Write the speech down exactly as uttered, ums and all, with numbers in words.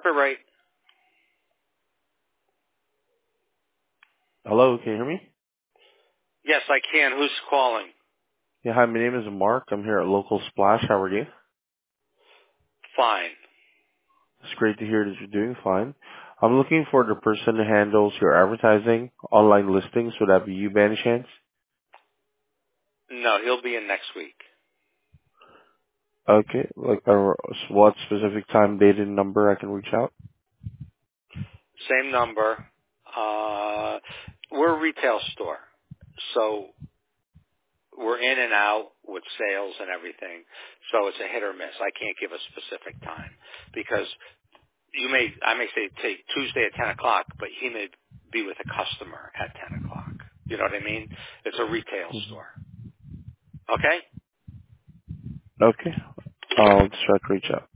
market rate. Hello, can you hear me? Yes, I can. Who's calling? Yeah, hi, my name is Mark. I'm here at Local Splash. How are you? Fine. It's great to hear that you're doing fine. I'm looking for the person who handles your advertising, online listings. Would that be you by any chance? No, he'll be in next week. Okay, like uh, what specific time, date, and number I can reach out? Same number. Uh, we're a retail store, so we're in and out with sales and everything. So it's a hit or miss. I can't give a specific time because you may, I may say take Tuesday at ten o'clock, but he may be with a customer at ten o'clock. You know what I mean? It's a retail store. Okay? Okay, I'll just try to reach out.